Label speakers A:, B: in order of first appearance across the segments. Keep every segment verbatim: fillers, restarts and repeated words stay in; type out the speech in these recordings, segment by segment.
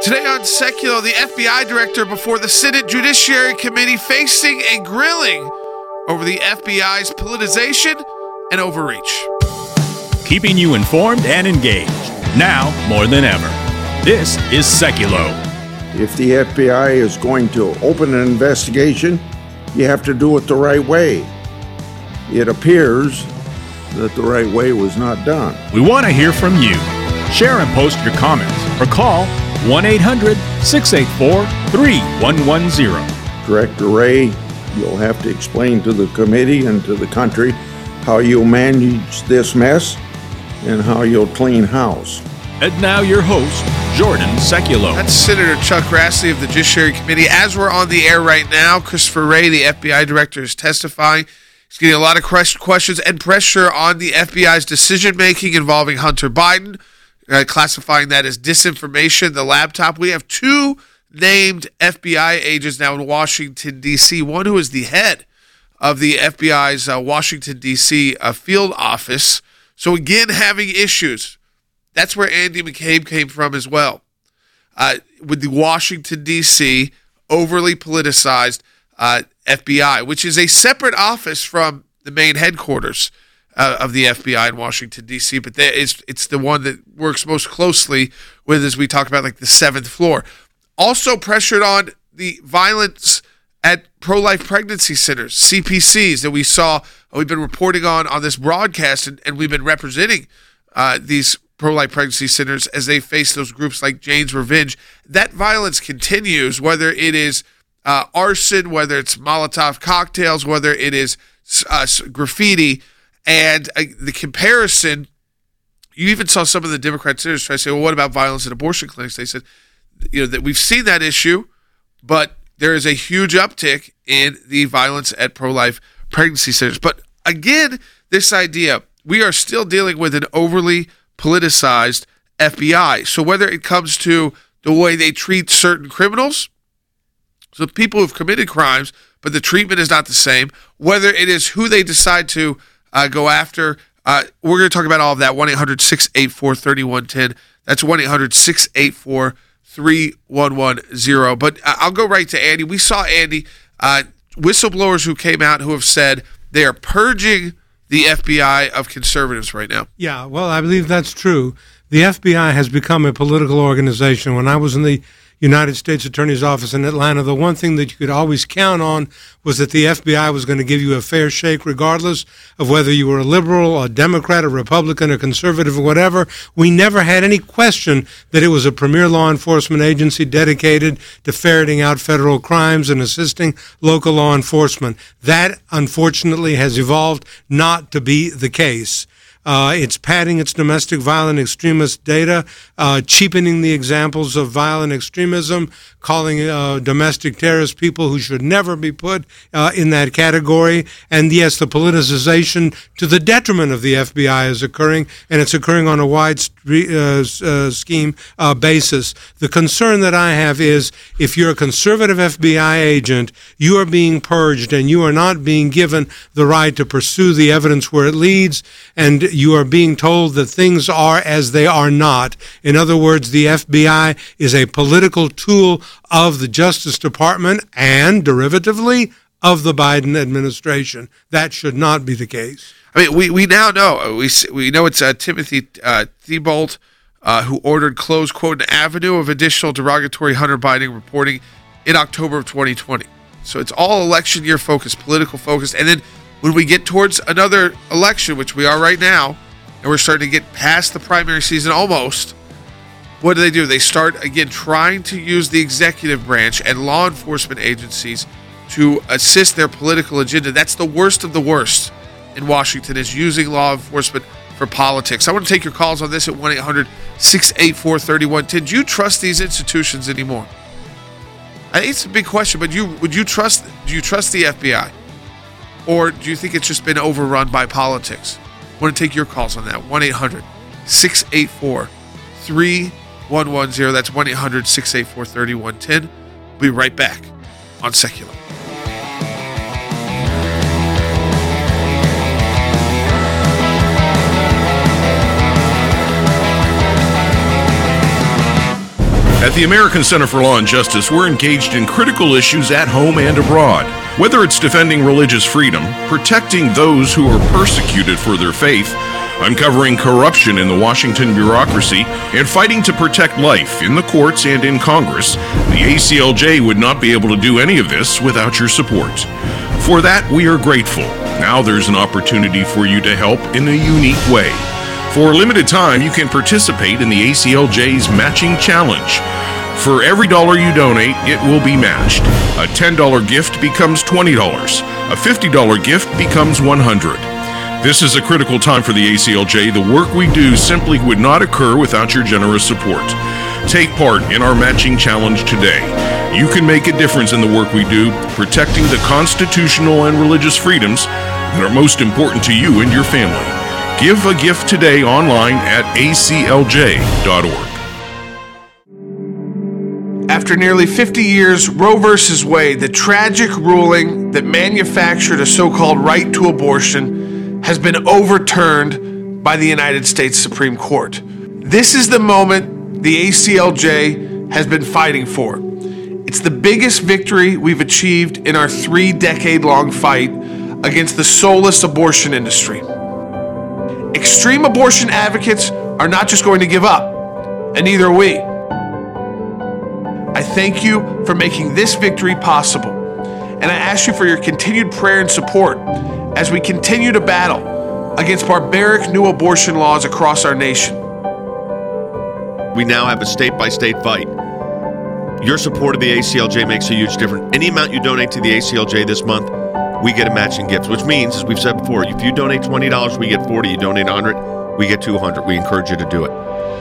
A: Today on Secular, the F B I director before the Senate Judiciary Committee facing a grilling over the F B I's politicization and overreach.
B: Keeping you informed and engaged, now more than ever. This is Seculo.
C: If the F B I is going to open an investigation, you have to do it the right way. It appears that the right way was not done.
B: We want to hear from you. Share and post your comments or call one eight hundred, six eight four, three one one zero.
C: Director Wray, you'll have to explain to the committee and to the country how you'll manage this mess and how you'll clean house.
B: And now your host, Jordan Seculo.
A: That's Senator Chuck Grassley of the Judiciary Committee. As we're on the air right now, Christopher Wray, the F B I director, is testifying. He's getting a lot of questions and pressure on the F B I's decision-making involving Hunter Biden, uh, classifying that as disinformation, the laptop. We have two named F B I agents now in Washington, D C, one who is the head of the F B I's uh, Washington, D C uh, field office. So again, having issues. That's where Andy McCabe came from as well, uh, with the Washington, D C overly politicized uh, F B I, which is a separate office from the main headquarters uh, of the F B I in Washington, D C, but there is, it's the one that works most closely with, as we talk about, like the seventh floor. Also pressured on the violence at pro-life pregnancy centers, C P Cs, that we saw, we've been reporting on on this broadcast, and, and we've been representing uh, these pro-life pregnancy centers as they face those groups like Jane's Revenge. That violence continues, whether it is uh, arson, whether it's Molotov cocktails, whether it is uh, graffiti, and uh, the comparison, you even saw some of the Democrat senators try to say, well, what about violence at abortion clinics? They said, you know, that we've seen that issue, but there is a huge uptick in the violence at pro-life pregnancy centers. But again, this idea, we are still dealing with an overly politicized F B I. So whether it comes to the way they treat certain criminals, so people who've committed crimes, but the treatment is not the same, whether it is who they decide to uh, go after, uh, we're going to talk about all of that. one eight hundred, six eight four, three one one zero. That's one eight hundred, six eight four, three one one zero. But uh, I'll go right to Andy. We saw, Andy, uh, whistleblowers who came out who have said they are purging the F B I of conservatives right now.
D: Yeah, well, I believe that's true. The F B I has become a political organization. When I was in the United States Attorney's Office in Atlanta, the one thing that you could always count on was that the F B I was going to give you a fair shake regardless of whether you were a liberal, a Democrat, a Republican, a conservative, or whatever. We never had any question that it was a premier law enforcement agency dedicated to ferreting out federal crimes and assisting local law enforcement. That, unfortunately, has evolved not to be the case. Uh, it's padding its domestic violent extremist data, uh, cheapening the examples of violent extremism, calling uh, domestic terrorists people who should never be put uh, in that category. And yes, the politicization to the detriment of the F B I is occurring, and it's occurring on a wide st- uh, uh, scheme uh, basis. The concern that I have is if you're a conservative F B I agent, you are being purged and you are not being given the right to pursue the evidence where it leads, and you are being told that things are as they are not. In other words, the F B I is a political tool of the Justice Department and, derivatively, of the Biden administration. That should not be the case.
A: I mean, we, we now know, we we know it's uh, Timothy uh, Thibault uh, who ordered close, quote, an avenue of additional derogatory Hunter Biden reporting in October of twenty twenty. So it's all election year focused, political focused. And then when we get towards another election, which we are right now, and we're starting to get past the primary season almost, what do they do? They start, again, trying to use the executive branch and law enforcement agencies to assist their political agenda. That's the worst of the worst in Washington, is using law enforcement for politics. I want to take your calls on this at one eight hundred, six eight four, three one one zero. Do you trust these institutions anymore? I think it's a big question, but you would you trust, do you trust the F B I? Or do you think it's just been overrun by politics? I want to take your calls on that. one eight hundred, six eight four, three one one zero. That's one eight hundred, six eight four, three one one zero. We'll be right back on Secular.
E: At the American Center for Law and Justice, we're engaged in critical issues at home and abroad. Whether it's defending religious freedom, protecting those who are persecuted for their faith, uncovering corruption in the Washington bureaucracy, and fighting to protect life in the courts and in Congress, the A C L J would not be able to do any of this without your support. For that, we are grateful. Now there's an opportunity for you to help in a unique way. For a limited time, you can participate in the A C L J's Matching Challenge. For every dollar you donate, it will be matched. A ten dollars gift becomes twenty dollars. A fifty dollars gift becomes one hundred dollars. This is a critical time for the A C L J. The work we do simply would not occur without your generous support. Take part in our Matching Challenge today. You can make a difference in the work we do, protecting the constitutional and religious freedoms that are most important to you and your family. Give a gift today online at A C L J dot org.
A: After nearly fifty years, Roe versus Wade, the tragic ruling that manufactured a so-called right to abortion, has been overturned by the United States Supreme Court. This is the moment the A C L J has been fighting for. It's the biggest victory we've achieved in our three-decade-long fight against the soulless abortion industry. Extreme abortion advocates are not just going to give up, and neither are we. I thank you for making this victory possible, and I ask you for your continued prayer and support as we continue to battle against barbaric new abortion laws across our nation.
F: We now have a state-by-state fight. Your support of the A C L J makes a huge difference. Any amount you donate to the A C L J this month, we get a matching gift, which means, as we've said before, if you donate twenty dollars, we get forty dollars. You donate one hundred dollars, we get two hundred dollars. We encourage you to do it.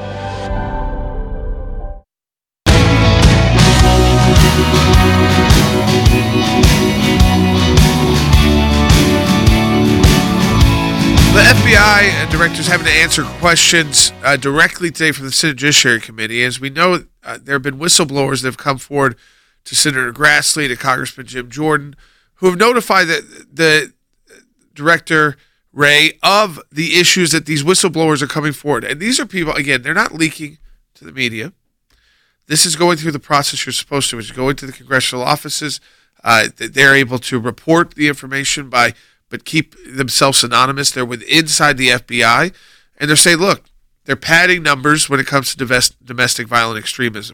A: The F B I director is having to answer questions uh, directly today from the Senate Judiciary Committee. As we know, uh, there have been whistleblowers that have come forward to Senator Grassley, to Congressman Jim Jordan, who have notified the, the Director Wray of the issues that these whistleblowers are coming forward. And these are people, again, they're not leaking to the media. This is going through the process you're supposed to, which is going to the congressional offices. Uh, they're able to report the information by, but keep themselves anonymous. They're with inside the F B I, and they're saying, look, they're padding numbers when it comes to divest, domestic violent extremism.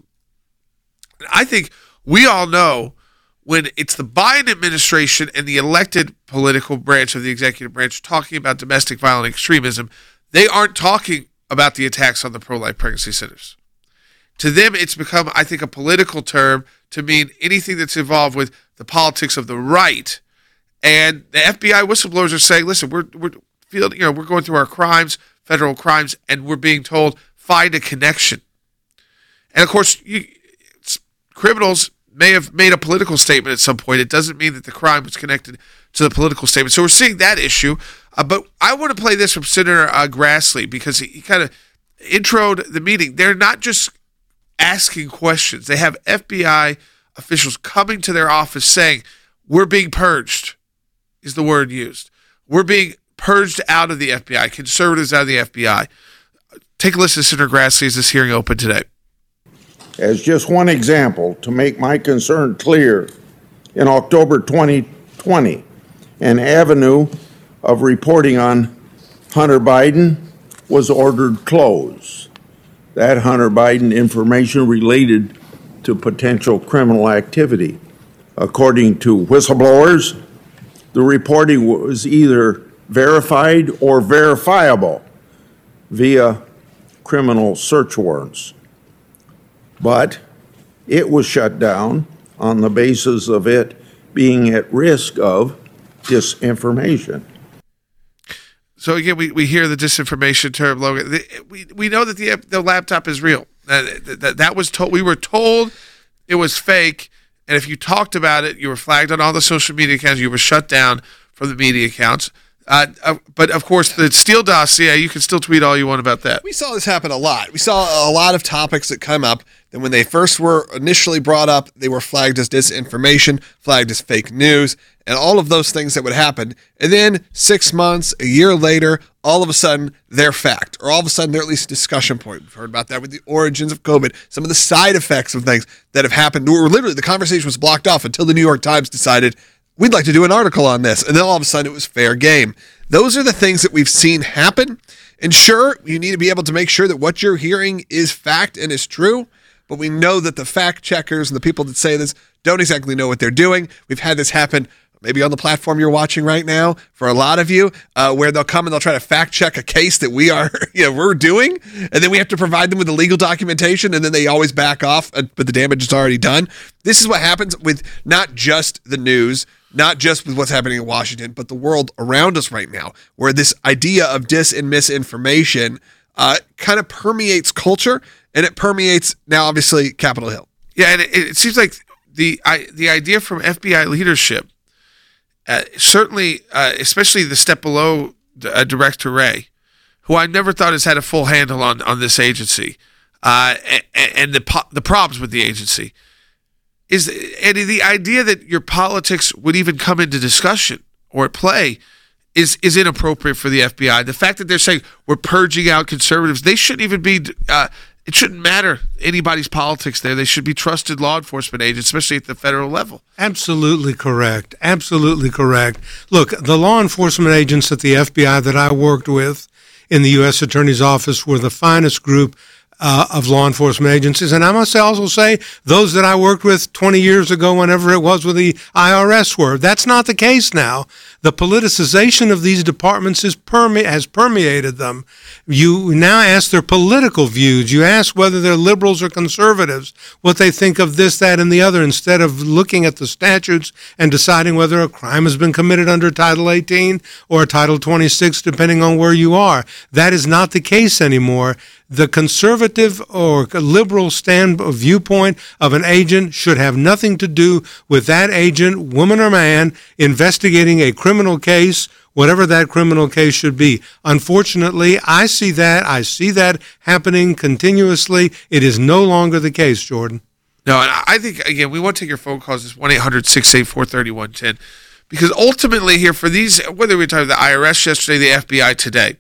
A: And I think we all know when it's the Biden administration and the elected political branch of the executive branch talking about domestic violent extremism, they aren't talking about the attacks on the pro-life pregnancy centers. To them, it's become, I think, a political term to mean anything that's involved with the politics of the right. And the F B I whistleblowers are saying, listen, we're we're feeling, you know, we're going through our crimes, federal crimes, and we're being told, find a connection. And of course, you, criminals may have made a political statement at some point. It doesn't mean that the crime was connected to the political statement. So we're seeing that issue. Uh, but I want to play this from Senator uh, Grassley because he, he kind of introed the meeting. They're not just asking questions. They have F B I officials coming to their office saying, we're being purged, is the word used. We're being purged out of the F B I, conservatives out of the F B I. Take a listen to Senator Grassley as this hearing opened today.
C: As just one example, to make my concern clear, in October twenty twenty, an avenue of reporting on Hunter Biden was ordered closed. That Hunter Biden information related to potential criminal activity. According to whistleblowers, the reporting was either verified or verifiable via criminal search warrants. But it was shut down on the basis of it being at risk of disinformation.
A: So again, we, we hear the disinformation term, Logan. The, we we know that the the laptop is real. That, that that was told. We were told it was fake, and if you talked about it, you were flagged on all the social media accounts. You were shut down from the media accounts. Uh, uh, but of course, the Steele dossier, you can still tweet all you want about that.
G: We saw this happen a lot. We saw a lot of topics that come up that when they first were initially brought up, they were flagged as disinformation, flagged as fake news, and all of those things that would happen. And then six months, a year later, all of a sudden, they're fact. Or all of a sudden, they're at least a discussion point. We've heard about that with the origins of COVID, some of the side effects of things that have happened. Or literally, the conversation was blocked off until the New York Times decided, we'd like to do an article on this. And then all of a sudden, it was fair game. Those are the things that we've seen happen. And sure, you need to be able to make sure that what you're hearing is fact and is true. But we know that the fact checkers and the people that say this don't exactly know what they're doing. We've had this happen maybe on the platform you're watching right now for a lot of you, uh, where they'll come and they'll try to fact check a case that we are, you know, we're doing. And then we have to provide them with the legal documentation, and then they always back off, but the damage is already done. This is what happens with not just the news, not just with what's happening in Washington, but the world around us right now, where this idea of dis and misinformation uh, kind of permeates culture, and it permeates now, obviously, Capitol Hill.
A: Yeah, and it, it seems like the I, the idea from F B I leadership, uh, certainly, uh, especially the step below uh, Director Wray, who I never thought has had a full handle on on this agency, uh, and, and the po- the problems with the agency, is and the idea that your politics would even come into discussion or at play is is inappropriate for the F B I. The fact that they're saying we're purging out conservatives, they shouldn't even be. Uh, it shouldn't matter anybody's politics there. They should be trusted law enforcement agents, especially at the federal level.
D: Absolutely correct. Absolutely correct. Look, the law enforcement agents at the F B I that I worked with in the U S Attorney's Office were the finest group Uh, of law enforcement agencies. And I must also say, those that I worked with twenty years ago, whenever it was with the I R S were. That's not the case now. The politicization of these departments is perme- has permeated them. You now ask their political views. You ask whether they're liberals or conservatives, what they think of this, that, and the other, instead of looking at the statutes and deciding whether a crime has been committed under Title eighteen or Title twenty-six, depending on where you are. That is not the case anymore. The conservative or liberal stand viewpoint of an agent should have nothing to do with that agent, woman or man, investigating a criminal case, whatever that criminal case should be. Unfortunately, I see that. I see that happening continuously. It is no longer the case, Jordan.
A: No, and I think, again, we want to take your phone calls. It's one eight hundred six eight four three one one zero because ultimately here for these, whether we're talking about the I R S yesterday, the F B I today,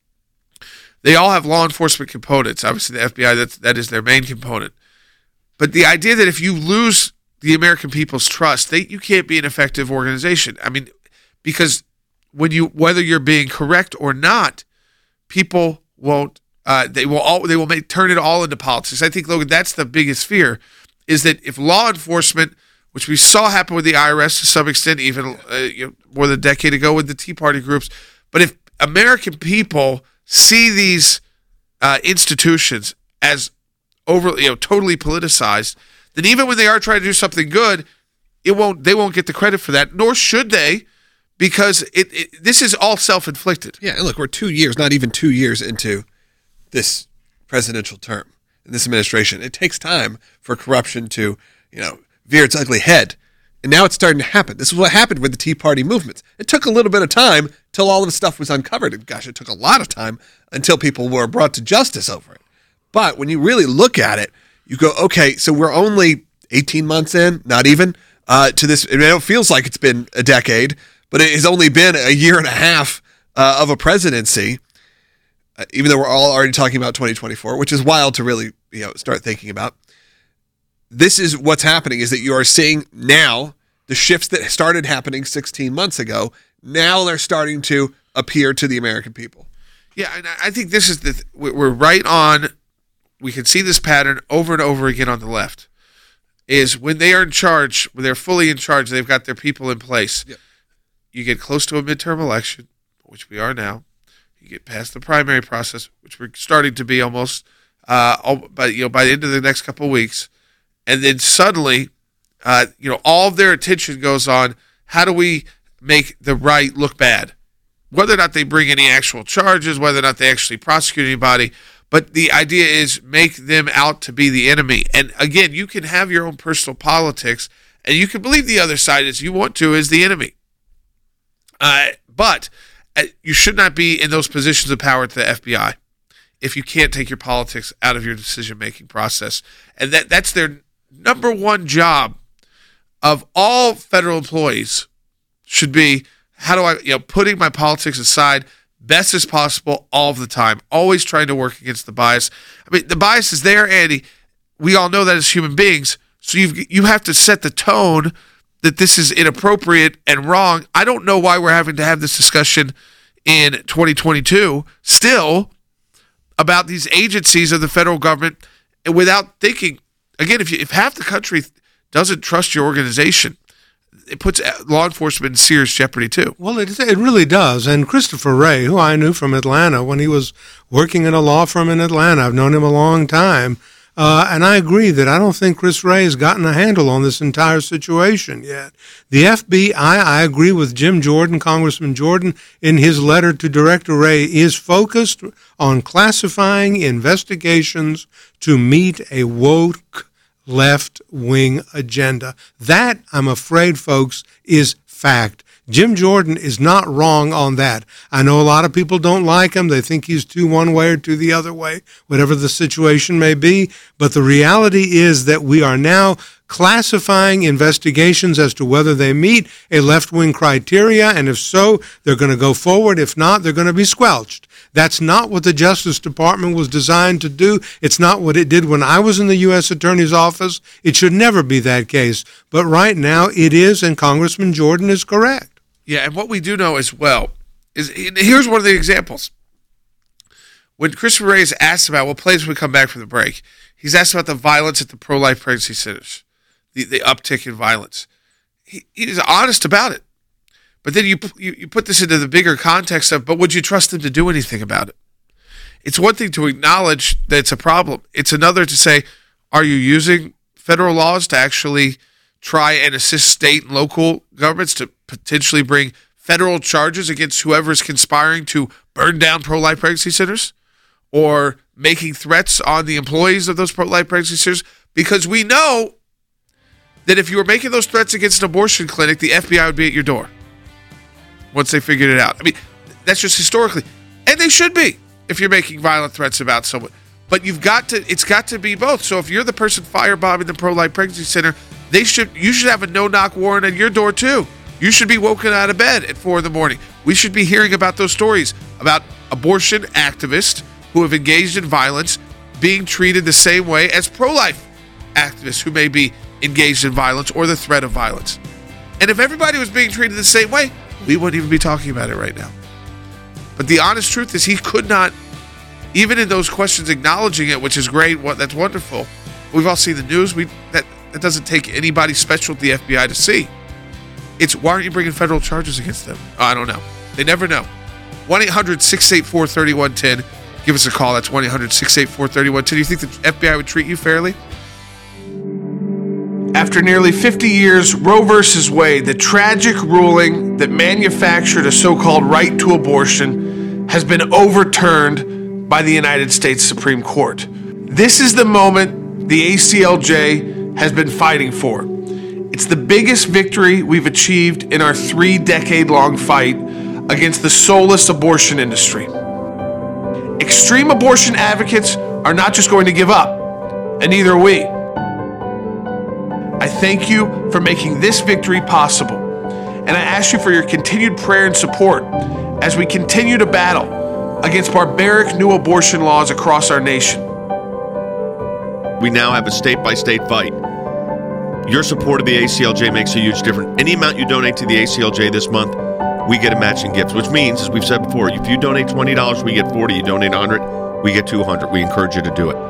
A: they all have law enforcement components. Obviously, the F B I, that's, that is their main component. But the idea that if you lose the American people's trust, they, you can't be an effective organization. I mean, because when you, whether you're being correct or not, people won't, uh, they will all, they will make, turn it all into politics. I think, Logan, that's the biggest fear, is that if law enforcement, which we saw happen with the I R S to some extent, even uh, you know, more than a decade ago with the Tea Party groups, but if American people see these uh, institutions as over, you know, totally politicized, then even when they are trying to do something good, it won't. They won't get the credit for that, nor should they, because it, it this is all self-inflicted.
G: Yeah, and look, we're two years, not even two years into this presidential term, this administration. It takes time for corruption to, you know, veer its ugly head. And now it's starting to happen. This is what happened with the Tea Party movements. It took a little bit of time till all of the stuff was uncovered. And gosh, it took a lot of time until people were brought to justice over it. But when you really look at it, you go, okay, so we're only eighteen months in, not even, uh, to this. I mean, it feels like it's been a decade, but it has only been a year and a half uh, of a presidency, uh, even though we're all already talking about twenty twenty-four, which is wild to really, you know, start thinking about. This is what's happening, is that you are seeing now the shifts that started happening sixteen months ago. Now they're starting to appear to the American people.
A: Yeah, and I think this is the, th- we're right on, we can see this pattern over and over again on the left, is when they are in charge, when they're fully in charge, they've got their people in place. Yep. You get close to a midterm election, which we are now. You get past the primary process, which we're starting to be almost, uh, all, by, you know, by the end of the next couple of weeks. And then suddenly, uh, you know, all of their attention goes on how do we make the right look bad, whether or not they bring any actual charges, whether or not they actually prosecute anybody. But the idea is make them out to be the enemy. And again, you can have your own personal politics, and you can believe the other side as you want to is the enemy. Uh, but you should not be in those positions of power at the F B I if you can't take your politics out of your decision-making process. And that that's their number one job of all federal employees should be, how do I, you know, putting my politics aside best as possible all of the time, always trying to work against the bias. I mean, the bias is there, Andy. We all know that as human beings. So you've, you have to set the tone that this is inappropriate and wrong. I don't know why we're having to have this discussion in twenty twenty-two still about these agencies of the federal government without thinking. Again, if you, if half the country doesn't trust your organization, it puts law enforcement in serious jeopardy too.
D: Well, it, it really does. And Christopher Wray, who I knew from Atlanta when he was working in a law firm in Atlanta, I've known him a long time. Uh, and I agree that I don't think Chris Wray has gotten a handle on this entire situation yet. The F B I, I agree with Jim Jordan, Congressman Jordan, in his letter to Director Wray, is focused on classifying investigations to meet a woke left-wing agenda. That, I'm afraid, folks, is fact. Jim Jordan is not wrong on that. I know a lot of people don't like him. They think he's too one way or too the other way, whatever the situation may be. But the reality is that we are now classifying investigations as to whether they meet a left-wing criteria, and if so, they're going to go forward. If not, they're going to be squelched. That's not what the Justice Department was designed to do. It's not what it did when I was in the U S Attorney's Office. It should never be that case. But right now it is, and Congressman Jordan is correct.
A: Yeah, and what we do know as well is, here's one of the examples. When Christopher Wray is asked about, we'll play as we come back from the break, he's asked about the violence at the pro-life pregnancy centers, the, the uptick in violence. He, he is honest about it. But then you, you you put this into the bigger context of, but would you trust them to do anything about it? It's one thing to acknowledge that it's a problem. It's another to say, are you using federal laws to actually try and assist state and local governments to potentially bring federal charges against whoever is conspiring to burn down pro-life pregnancy centers, or making threats on the employees of those pro-life pregnancy centers? Because we know that if you were making those threats against an abortion clinic, the F B I would be at your door once they figured it out. I mean, that's just historically. And they should be if you're making violent threats about someone. But you've got to, it's got to be both. So if you're the person firebombing the pro-life pregnancy center, they should, you should have a no-knock warrant at your door too. You should be woken out of bed at four in the morning. We should be hearing about those stories about abortion activists who have engaged in violence being treated the same way as pro-life activists who may be engaged in violence or the threat of violence. And if everybody was being treated the same way, we wouldn't even be talking about it right now. But the honest truth is he could not, even in those questions acknowledging it, which is great, what that's wonderful. We've all seen the news. We that, that doesn't take anybody special at the F B I to see. It's, why aren't you bringing federal charges against them? Oh, I don't know. They never know. one eight hundred six eight four three one one zero. Give us a call. That's one eight hundred six eight four three one one zero. Do you think the F B I would treat you fairly? After nearly fifty years, Roe versus Wade, the tragic ruling that manufactured a so-called right to abortion, has been overturned by the United States Supreme Court. This is the moment the A C L J has been fighting for. It's the biggest victory we've achieved in our three-decade-long fight against the soulless abortion industry. Extreme abortion advocates are not just going to give up, and neither are we. I thank you for making this victory possible, and I ask you for your continued prayer and support as we continue to battle against barbaric new abortion laws across our nation.
F: We now have a state-by-state fight. Your support of the A C L J makes a huge difference. Any amount you donate to the A C L J this month, we get a matching gift, which means, as we've said before, if you donate twenty dollars, we get forty dollars. You donate one hundred dollars, we get two hundred dollars. We encourage you to do it.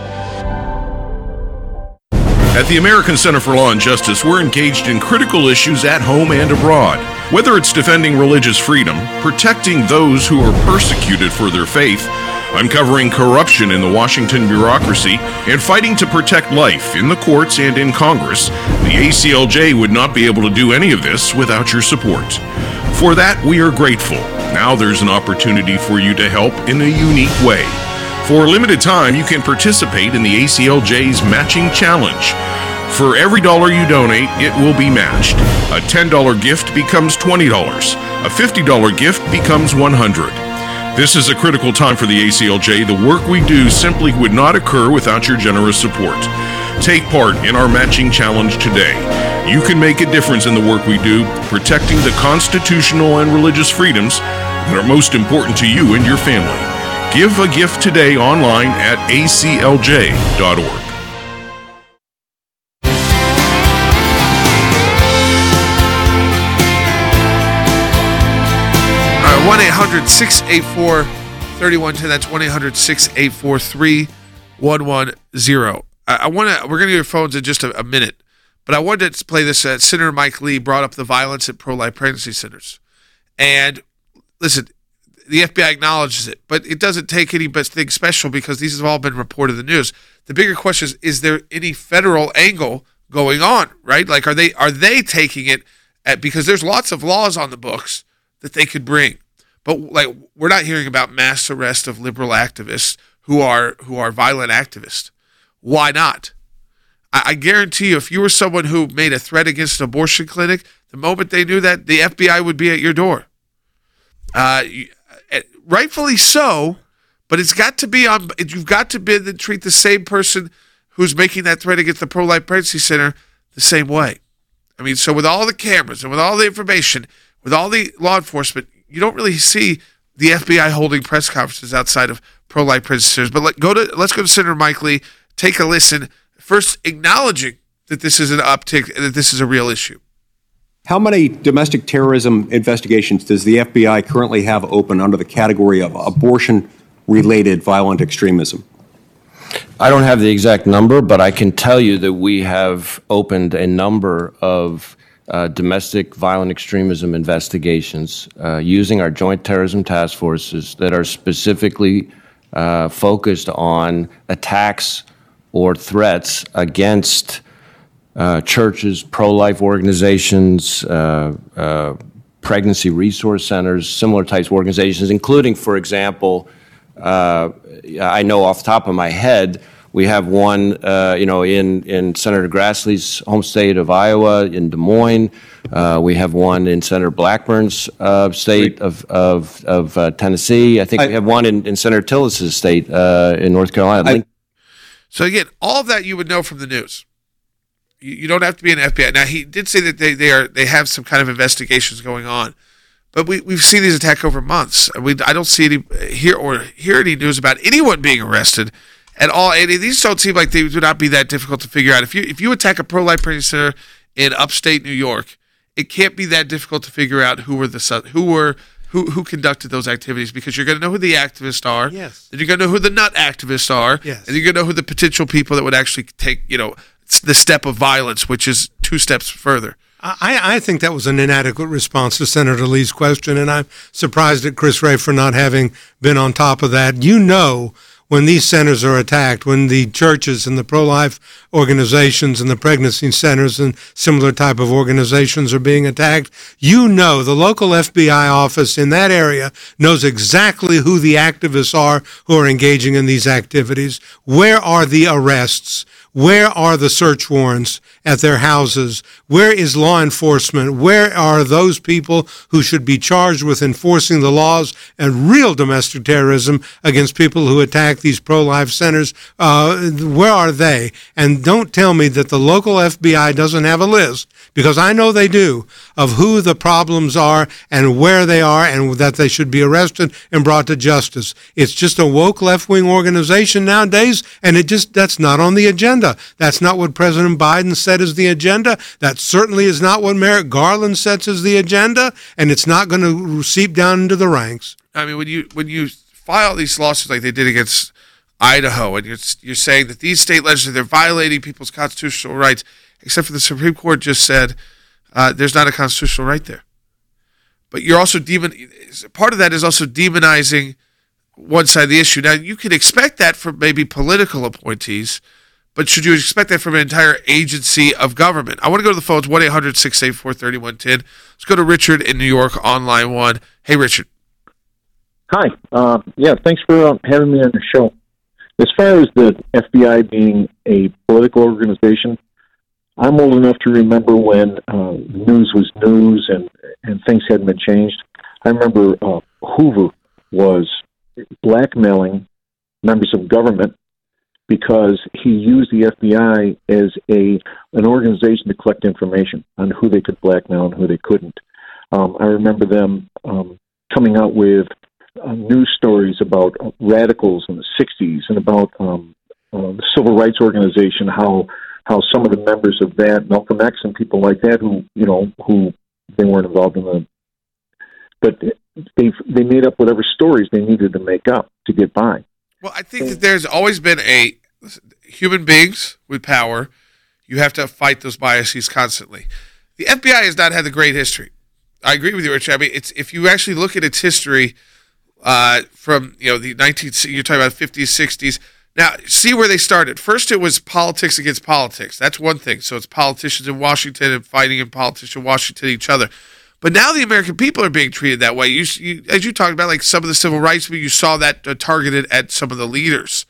E: At the American Center for Law and Justice, we're engaged in critical issues at home and abroad. Whether it's defending religious freedom, protecting those who are persecuted for their faith, uncovering corruption in the Washington bureaucracy, and fighting to protect life in the courts and in Congress, the A C L J would not be able to do any of this without your support. For that, we are grateful. Now there's an opportunity for you to help in a unique way. For a limited time, you can participate in the A C L J's Matching Challenge. For every dollar you donate, it will be matched. A ten dollar gift becomes twenty dollars. A fifty dollar gift becomes one hundred dollars. This is a critical time for the A C L J. The work we do simply would not occur without your generous support. Take part in our matching challenge today. You can make a difference in the work we do, protecting the constitutional and religious freedoms that are most important to you and your family. Give a gift today online at A C L J dot org.
A: one eight hundred six eight four three one one zero. That's one eight hundred six eight four three one one zero. I, I want to, we're going to get your phones in just a, a minute, but I wanted to play this. Uh, Senator Mike Lee brought up the violence at pro-life pregnancy centers. And listen, the F B I acknowledges it, but it doesn't take anything special because these have all been reported in the news. The bigger question is, is there any federal angle going on, right? Like, are they, are they taking it at, because there's lots of laws on the books that they could bring. But like, we're not hearing about mass arrest of liberal activists who are who are violent activists. Why not? I, I guarantee you, if you were someone who made a threat against an abortion clinic, the moment they knew that, the F B I would be at your door. Uh, rightfully so, but it's got to be on. You've got to be to treat the same person who's making that threat against the pro-life pregnancy center the same way. I mean, so with all the cameras and with all the information, with all the law enforcement, you don't really see the F B I holding press conferences outside of pro-life pregnancy centers. But let, go to, let's go to Senator Mike Lee, take a listen, first acknowledging that this is an uptick and that this is a real issue.
H: How many domestic terrorism investigations does the F B I currently have open under the category of abortion-related violent extremism?
I: I don't have the exact number, but I can tell you that we have opened a number of Uh, domestic violent extremism investigations uh, using our joint terrorism task forces that are specifically uh, focused on attacks or threats against uh, churches, pro-life organizations, uh, uh, pregnancy resource centers, similar types of organizations, including, for example, uh, I know off the top of my head, we have one, uh, you know, in, in Senator Grassley's home state of Iowa, in Des Moines. Uh, we have one in Senator Blackburn's uh, state of of, of uh, Tennessee. I think I, we have one in, in Senator Tillis's state uh, in North Carolina. I,
A: so again, all of that you would know from the news. You, you don't have to be an F B I. Now, he did say that they they are they have some kind of investigations going on, but we we've seen these attacks over months. We I don't see any hear or hear any news about anyone being arrested at all. And these don't seem like they would not be that difficult to figure out. If you if you attack a pro-life pregnancy center in upstate New York, it can't be that difficult to figure out who were the who were who who conducted those activities, because you're going to know who the activists are.
D: Yes.
A: Then you're going to know who the nut activists are.
D: Yes.
A: And you're going to know who the potential people that would actually take, you know, the step of violence, which is two steps further.
D: I, I think that was an inadequate response to Senator Lee's question, and I'm surprised at Chris Wray for not having been on top of that. You know, when these centers are attacked, when the churches and the pro-life organizations and the pregnancy centers and similar type of organizations are being attacked, you know the local F B I office in that area knows exactly who the activists are who are engaging in these activities. Where are the arrests? Where are the search warrants at their houses? Where is law enforcement? Where are those people who should be charged with enforcing the laws and real domestic terrorism against people who attack these pro-life centers? Uh, where are they? And don't tell me that the local F B I doesn't have a list, because I know they do, of who the problems are and where they are, and that they should be arrested and brought to justice. It's just a woke left-wing organization nowadays, and it just that's not on the agenda. That's not what President Biden said is the agenda. That certainly is not what Merrick Garland sets as the agenda, and it's not going to seep down into the ranks.
A: I mean, when you when you file these lawsuits like they did against Idaho, and you're you're saying that these state legislators, they're violating people's constitutional rights, except for the Supreme Court just said uh, there's not a constitutional right there. But you're also demon. Part of that is also demonizing one side of the issue. Now, you can expect that from maybe political appointees, but should you expect that from an entire agency of government? I want to go to the phones, one eight hundred six eight four three one one zero. Let's go to Richard in New York on line one. Hey, Richard.
J: Hi. Uh, yeah, thanks for uh, having me on the show. As far as the F B I being a political organization, I'm old enough to remember when uh, news was news and, and things hadn't been changed. I remember uh, Hoover was blackmailing members of government because he used the F B I as a an organization to collect information on who they could blackmail and who they couldn't. Um, I remember them um, coming out with uh, news stories about uh, radicals in the sixties and about um, uh, the Civil Rights Organization, how how some of the members of that, Malcolm X and people like that, who you know who they weren't involved in the, but they they made up whatever stories they needed to make up to get by.
A: Well, I think that there's always been a human beings with power. You have to fight those biases constantly. The F B I has not had a great history. I agree with you, Richard. I mean, it's if you actually look at its history uh, from you know the nineteen you're talking about fifties, sixties. Now, see where they started. First, it was politics against politics. That's one thing. So it's politicians in Washington and fighting in politicians in Washington each other. But now the American people are being treated that way. You, you, as you talked about, like some of the civil rights, you saw that uh, targeted at some of the leaders.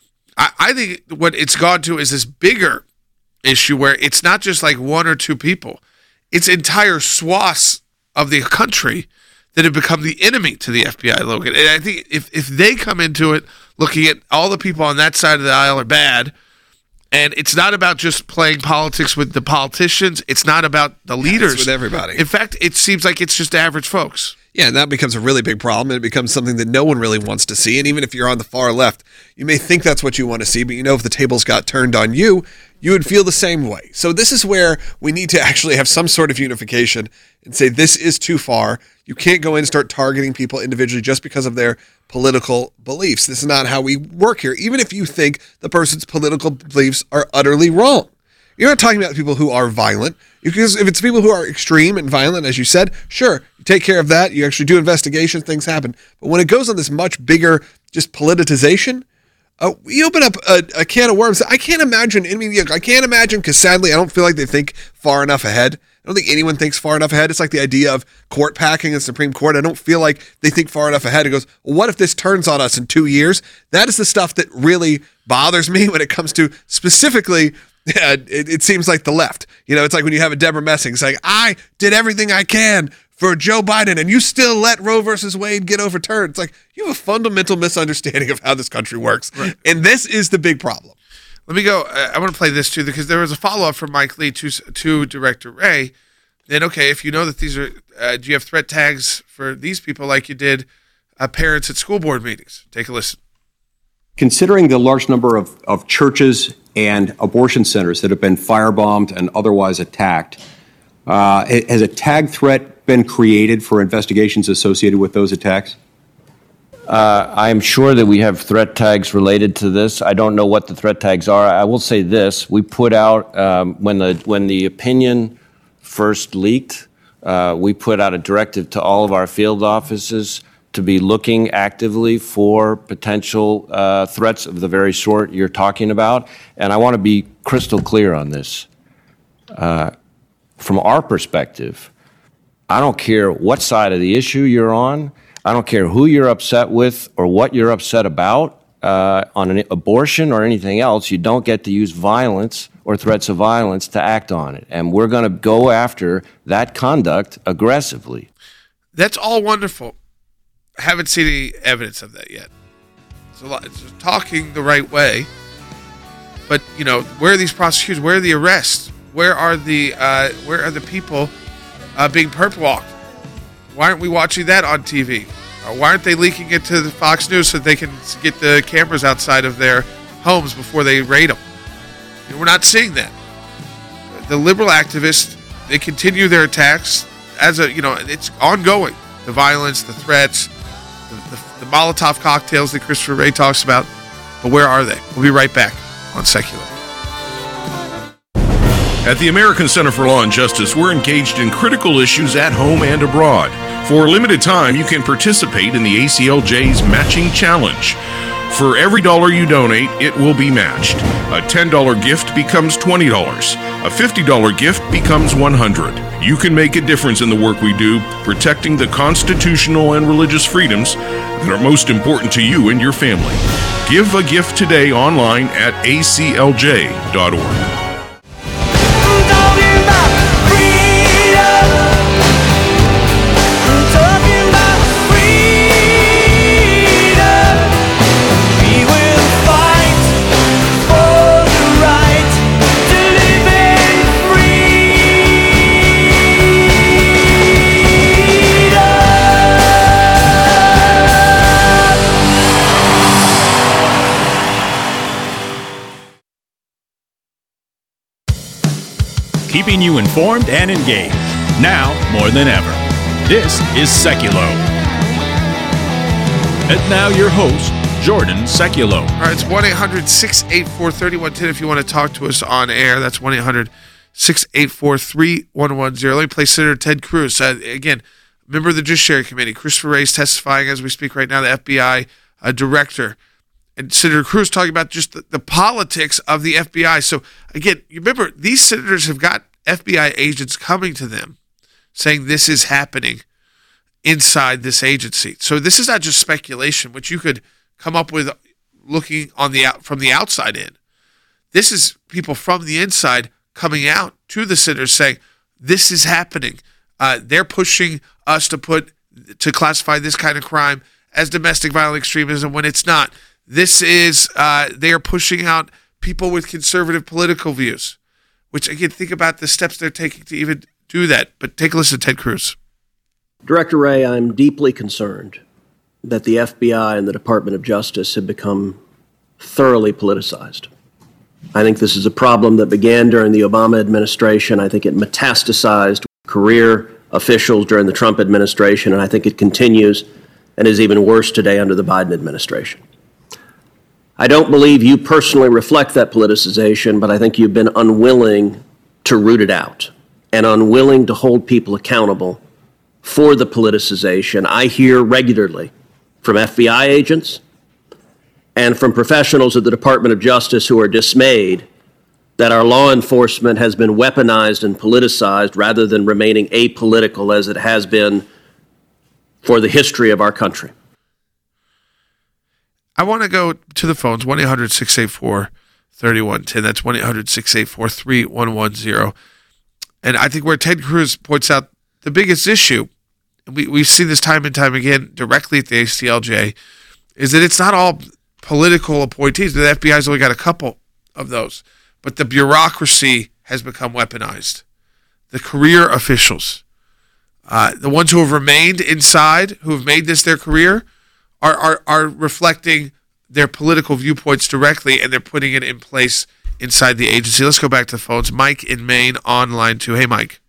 A: I, I think what it's gone to is this bigger issue where it's not just like one or two people. It's entire swaths of the country that have become the enemy to the F B I, Logan. And I think if, if they come into it looking at all the people on that side of the aisle are bad, and it's not about just playing politics with the politicians. It's not about the leaders.
G: It's with everybody.
A: In fact, it seems like it's just average folks.
G: Yeah, and that becomes a really big problem, and it becomes something that no one really wants to see. And even if you're on the far left, you may think that's what you want to see, but you know if the tables got turned on you, you would feel the same way. So this is where we need to actually have some sort of unification and say this is too far. You can't go in and start targeting people individually just because of their political beliefs. This is not how we work here, even if you think the person's political beliefs are utterly wrong. You're not talking about people who are violent. Because if it's people who are extreme and violent, as you said, sure, you take care of that. You actually do investigations, things happen. But when it goes on this much bigger just politicization, uh, we open up a, a can of worms. I can't imagine, I mean, I can't imagine because sadly, I don't feel like they think far enough ahead. I don't think anyone thinks far enough ahead. It's like the idea of court packing in the Supreme Court. I don't feel like they think far enough ahead. It goes, well, what if this turns on us in two years? That is the stuff that really bothers me when it comes to specifically, yeah, it, it seems like the left. You know, it's like when you have a Deborah Messing saying, I did everything I can for Joe Biden and you still let Roe versus Wade get overturned. It's like you have a fundamental misunderstanding of how this country works. Right. And this is the big problem.
A: Let me go. I want to play this too because there was a follow-up from Mike Lee to, to Director Wray. Then, okay, if you know that these are, uh, do you have threat tags for these people like you did uh, parents at school board meetings? Take a listen.
H: Considering the large number of, of churches and abortion centers that have been firebombed and otherwise attacked, uh, has a tag threat been created for investigations associated with those attacks?
I: Uh, I'm sure that we have threat tags related to this. I don't know what the threat tags are. I will say this. We put out, um, when the when the opinion first leaked, uh, we put out a directive to all of our field offices to be looking actively for potential uh, threats of the very sort you're talking about. And I want to be crystal clear on this. Uh, from our perspective, I don't care what side of the issue you're on. I don't care who you're upset with or what you're upset about uh, on an abortion or anything else. You don't get to use violence or threats of violence to act on it. And we're going to go after that conduct aggressively.
A: That's all wonderful. I haven't seen any evidence of that yet. It's, a lot, it's talking the right way. But, you know, where are these prosecutions? Where are the arrests? Where are the uh, where are the people uh, being perp walked? Why aren't we watching that on T V? Or why aren't they leaking it to the Fox News so they can get the cameras outside of their homes before they raid them? You know, we're not seeing that. The liberal activists, they continue their attacks as a, you know, it's ongoing. The violence, the threats, the, the, the Molotov cocktails that Christopher Wray talks about. But where are they? We'll be right back on Secular.
E: At the American Center for Law and Justice, we're engaged in critical issues at home and abroad. For a limited time, you can participate in the A C L J's Matching Challenge. For every dollar you donate, it will be matched. A ten dollars gift becomes twenty dollars. A fifty dollars gift becomes one hundred dollars. You can make a difference in the work we do, protecting the constitutional and religious freedoms that are most important to you and your family. Give a gift today online at A C L J dot org.
B: keeping you informed and engaged. Now more than ever. This is Seculo. And now your host, Jordan Seculo.
A: All right, it's one eight hundred six eight four three one one zero if you want to talk to us on air. That's one eight hundred six eight four three one one zero. Let me play Senator Ted Cruz. Uh, again, member of the Judiciary Committee. Christopher Wray is testifying as we speak right now, the F B I uh, director. And Senator Cruz talking about just the, the politics of the F B I. So, again, you remember, these senators have got F B I agents coming to them saying this is happening inside this agency. So this is not just speculation, which you could come up with looking on the out, from the outside in. This is people from the inside coming out to the senators saying this is happening. Uh, they're pushing us to put to classify this kind of crime as domestic violent extremism when it's not. This is uh, they are pushing out people with conservative political views, which again, think about the steps they're taking to even do that. But take a listen to Ted Cruz.
K: Director Wray, I'm deeply concerned that the F B I and the Department of Justice have become thoroughly politicized. I think this is a problem that began during the Obama administration. I think it metastasized career officials during the Trump administration, and I think it continues and is even worse today under the Biden administration. I don't believe you personally reflect that politicization, but I think you've been unwilling to root it out and unwilling to hold people accountable for the politicization. I hear regularly from F B I agents and from professionals at the Department of Justice who are dismayed that our law enforcement has been weaponized and politicized rather than remaining apolitical as it has been for the history of our country.
A: I want to go to the phones, one eight hundred six eight four three one one zero. That's one eight hundred six eight four three one one zero. And I think where Ted Cruz points out the biggest issue, and we, we've seen this time and time again directly at the A C L J, is that it's not all political appointees. The F B I's only got a couple of those. But the bureaucracy has become weaponized. The career officials, uh, the ones who have remained inside, who have made this their career, are, are, are reflecting their political viewpoints directly, and they're putting it in place inside the agency. Let's go back to the phones. Mike in Maine on line two. Hey, Mike.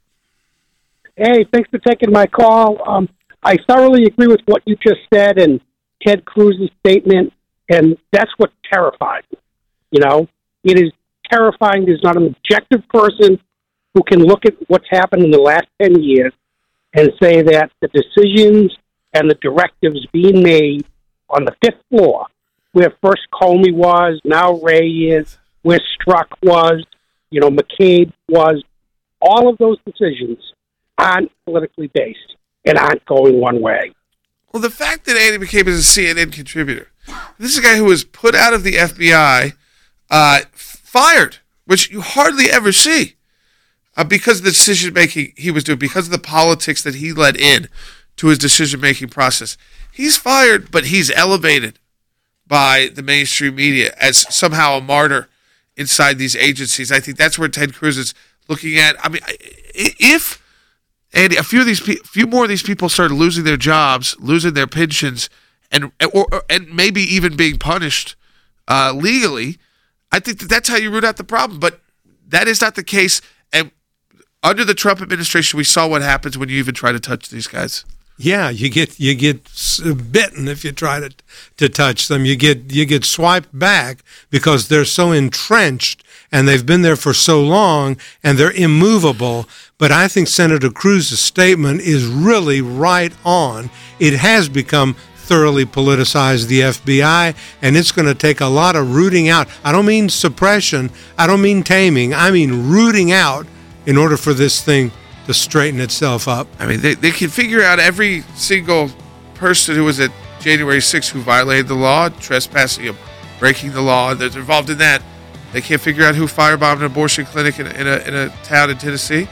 L: Hey, thanks for taking my call. Um, I thoroughly agree with what you just said and Ted Cruz's statement, and that's what terrifies me. You know, it is terrifying. There's not an objective person who can look at what's happened in the last ten years and say that the decisions and the directives being made on the fifth floor, where first Comey was, now Wray is, where Strzok was, you know, McCabe was, all of those decisions aren't politically based and aren't going one way.
A: Well, the fact that Andy McCabe is a C N N contributor, this is a guy who was put out of the F B I, uh, fired, which you hardly ever see, uh, because of the decision-making he was doing, because of the politics that he led in to his decision-making process. He's fired, but he's elevated by the mainstream media as somehow a martyr inside these agencies. I think that's where Ted Cruz is looking at. I mean, if Andy, a few of these, pe- few more of these people started losing their jobs, losing their pensions, and or, or and maybe even being punished uh, legally, I think that that's how you root out the problem. But that is not the case. And under the Trump administration, we saw what happens when you even try to touch these guys.
D: Yeah, you get you get bitten if you try to to touch them. You get you get swiped back because they're so entrenched and they've been there for so long and they're immovable. But I think Senator Cruz's statement is really right on. It has become thoroughly politicized, the F B I, and it's going to take a lot of rooting out. I don't mean suppression. I don't mean taming. I mean rooting out in order for this thing to straighten itself up.
A: I mean, they, they can figure out every single person who was at January sixth who violated the law, trespassing, breaking the law, that's involved in that. They can't figure out who firebombed an abortion clinic in, in, a, in a town in Tennessee.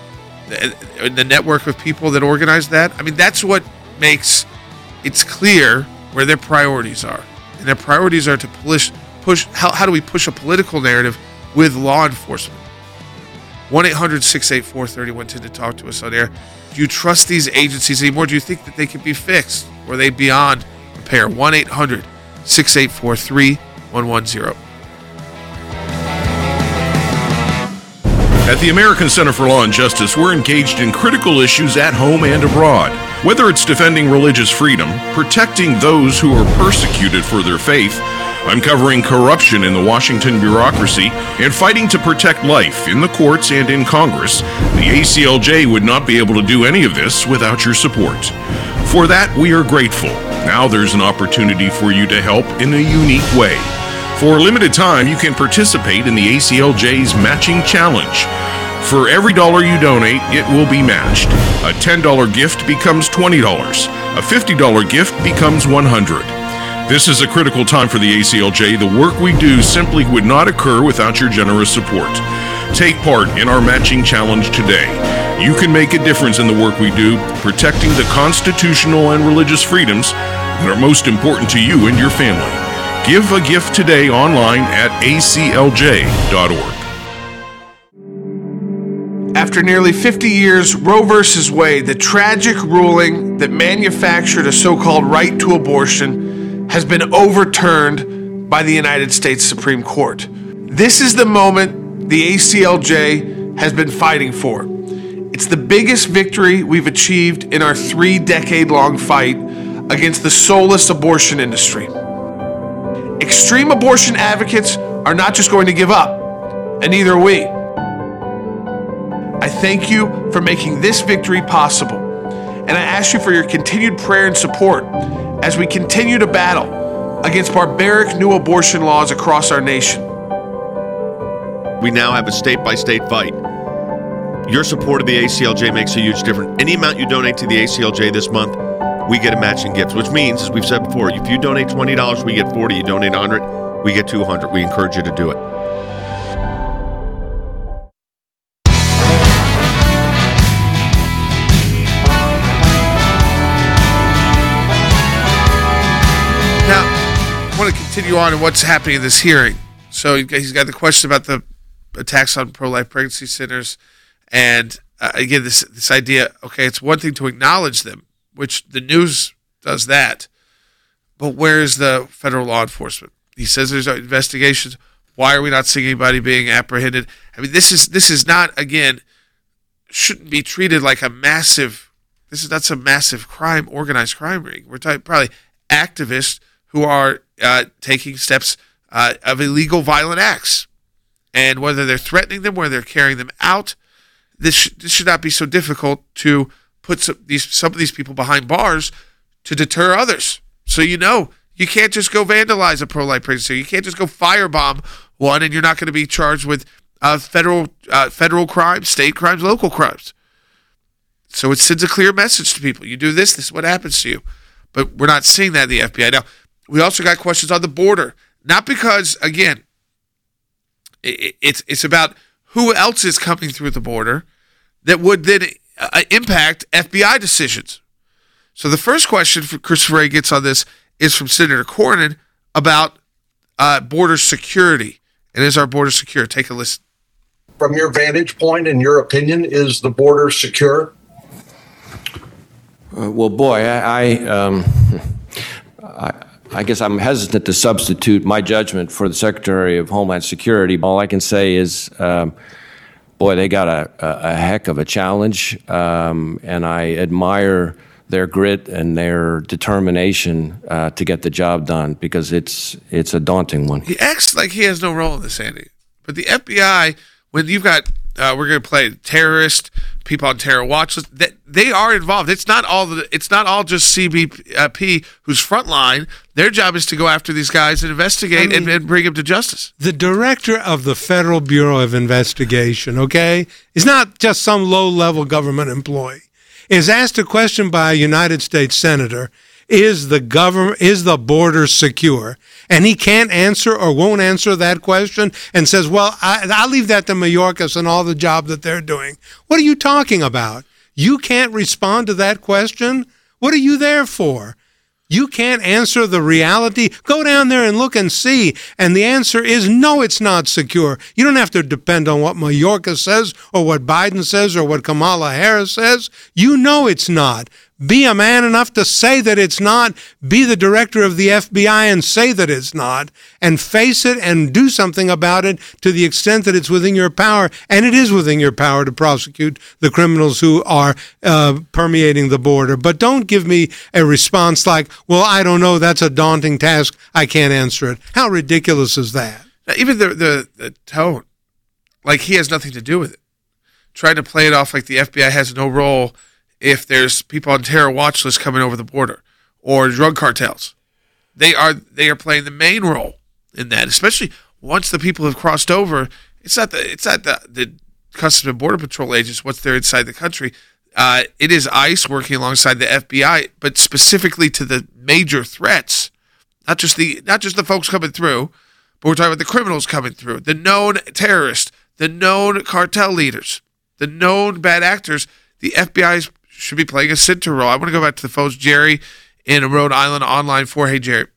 A: The, the network of people that organized that. I mean, that's what makes it's clear where their priorities are. And their priorities are to push, push how, how do we push a political narrative with law enforcement? one eight hundred six eight four three one one zero to talk to us on air. Do you trust these agencies anymore? Do you think that they can be fixed? Or are they beyond repair? one eight hundred six eight four three one one zero.
E: At the American Center for Law and Justice, we're engaged in critical issues at home and abroad. Whether it's defending religious freedom, protecting those who are persecuted for their faith, uncovering corruption in the Washington bureaucracy, and fighting to protect life in the courts and in Congress, the A C L J would not be able to do any of this without your support. For that, we are grateful. Now there's an opportunity for you to help in a unique way. For a limited time, you can participate in the A C L J's Matching Challenge. For every dollar you donate, it will be matched. A ten dollar gift becomes twenty dollars. A fifty dollar gift becomes one hundred dollars. This is a critical time for the A C L J. The work we do simply would not occur without your generous support. Take part in our Matching Challenge today. You can make a difference in the work we do, protecting the constitutional and religious freedoms that are most important to you and your family. Give a gift today online at A C L J dot org.
A: After nearly fifty years, Roe versus Wade, the tragic ruling that manufactured a so-called right to abortion, has been overturned by the United States Supreme Court. This is the moment the A C L J has been fighting for. It's the biggest victory we've achieved in our three-decade-long fight against the soulless abortion industry. Extreme abortion advocates are not just going to give up, and neither are we. I thank you for making this victory possible, and I ask you for your continued prayer and support as we continue to battle against barbaric new abortion laws across our nation.
F: We now have a state-by-state fight. Your support of the A C L J makes a huge difference. Any amount you donate to the A C L J this month, we get a matching gift, which means, as we've said before, if you donate twenty dollars, we get forty dollars. You donate one hundred dollars, we get two hundred dollars. We encourage you to do it.
A: Now, I want to continue on in what's happening in this hearing. So he's got the question about the attacks on pro-life pregnancy centers. And uh, again, this this idea, okay, it's one thing to acknowledge them, which the news does that. But where is the federal law enforcement? He says there's investigations. Why are we not seeing anybody being apprehended? I mean, this is this is not, again, shouldn't be treated like a massive, this is not some massive crime, organized crime ring. We're talking probably activists who are uh, taking steps uh, of illegal violent acts. And whether they're threatening them, whether they're carrying them out, this, sh- this should not be so difficult to put some, these, some of these people behind bars to deter others. So you know, you can't just go vandalize a pro-life pregnancy. You can't just go firebomb one and you're not going to be charged with uh, federal uh, federal crimes, state crimes, local crimes. So it sends a clear message to people. You do this, this is what happens to you. But we're not seeing that in the F B I. Now, we also got questions on the border. Not because, again, it, it's it's about who else is coming through the border that would then uh, impact F B I decisions. So the first question for Christopher Wray gets on this is from Senator Cornyn about uh, border security. And is our border secure? Take a listen.
M: From your vantage point, in your opinion, is the border secure?
I: Uh, well, boy, I, I, um, I, I guess I'm hesitant to substitute my judgment for the Secretary of Homeland Security. All I can say is, um, boy, they got a, a, a heck of a challenge, um, and I admire their grit and their determination uh, to get the job done, because it's it's a daunting one.
A: He acts like he has no role in this, Andy. But the F B I, when you've got, uh, we're going to play terrorists, people on terror watch lists, that they are involved. It's not all the, it's not all just C B P who's frontline. Their job is to go after these guys and investigate I mean, and, and bring them to justice.
D: The director of the Federal Bureau of Investigation, okay, is not just some low-level government employee. Is asked a question by a United States senator, is the government, is the border secure? And he can't answer or won't answer that question and says, well, I, I'll leave that to Mayorkas and all the job that they're doing. What are you talking about? You can't respond to that question? What are you there for? You can't answer the reality? Go down there and look and see. And the answer is no, it's not secure. You don't have to depend on what Mayorkas says or what Biden says or what Kamala Harris says. You know it's not. Be a man enough to say that it's not. Be the director of the F B I and say that it's not, and face it and do something about it to the extent that it's within your power. And it is within your power to prosecute the criminals who are uh, permeating the border. But don't give me a response like, well, I don't know, that's a daunting task, I can't answer it. How ridiculous is that?
A: Now, even the, the, the tone, like he has nothing to do with it. Trying to play it off like the F B I has no role if there's people on terror watch lists coming over the border or drug cartels. They are they are playing the main role in that, especially once the people have crossed over. It's not the it's not the, the Customs and Border Patrol agents once they're inside the country. Uh, it is ICE working alongside the F B I, but specifically to the major threats, not just the not just the folks coming through, but we're talking about the criminals coming through, the known terrorists, the known cartel leaders, the known bad actors. The F B I should be playing a center role. I want to go back to the phones. Jerry in Rhode Island on line four. Hey, Jerry.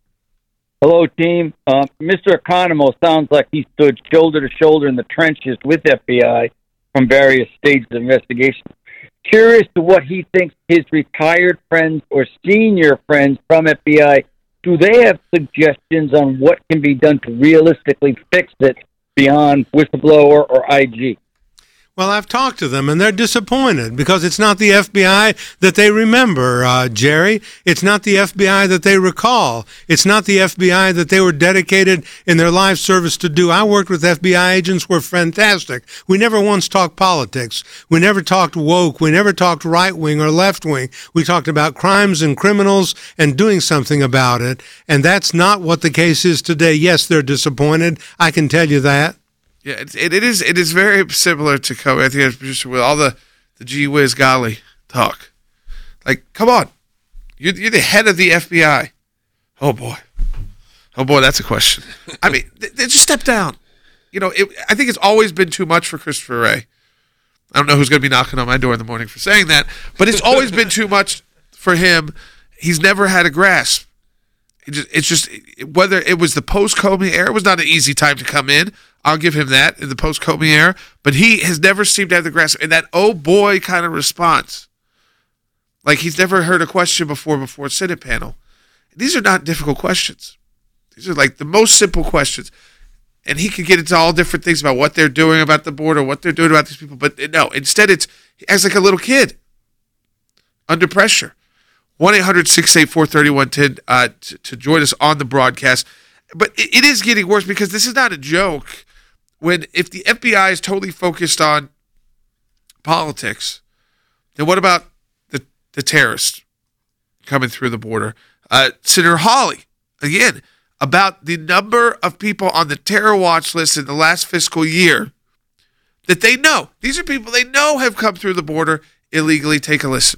N: Hello, team. Uh, Mister Economos sounds like he stood shoulder to shoulder in the trenches with F B I from various stages of investigation. Curious to what he thinks his retired friends or senior friends from F B I, do they have suggestions on what can be done to realistically fix it beyond whistleblower or I G?
D: Well, I've talked to them, and they're disappointed because it's not the F B I that they remember, uh, Jerry. It's not the F B I that they recall. It's not the F B I that they were dedicated in their life service to do. I worked with F B I agents who were fantastic. We never once talked politics. We never talked woke. We never talked right-wing or left-wing. We talked about crimes and criminals and doing something about it, and that's not what the case is today. Yes, they're disappointed. I can tell you that.
A: Yeah, it, it, it is. It is very similar to Kobe. I think as producer with all the the gee whiz golly talk. Like, come on, you're, you're the head of the F B I. Oh boy, oh boy, that's a question. I mean, they, they just step down. You know, it, I think it's always been too much for Christopher Wray. I don't know who's going to be knocking on my door in the morning for saying that, but it's always been too much for him. He's never had a grasp. It just, it's just whether it was the post-Comey era, it was not an easy time to come in. I'll give him that in the post-Comey era, but he has never seemed to have the grasp and that oh boy kind of response. Like he's never heard a question before before a Senate panel. These are not difficult questions. These are like the most simple questions. And he could get into all different things about what they're doing about the border, what they're doing about these people. But no, instead it's he acts like a little kid under pressure. one eight hundred six eight four three one one zero uh, to, to join us on the broadcast. But it, it is getting worse because this is not a joke. When if the F B I is totally focused on politics, then what about the, the terrorists coming through the border? Uh, Senator Hawley, again, about the number of people on the terror watch list in the last fiscal year that they know. These are people they know have come through the border illegally. Take a listen.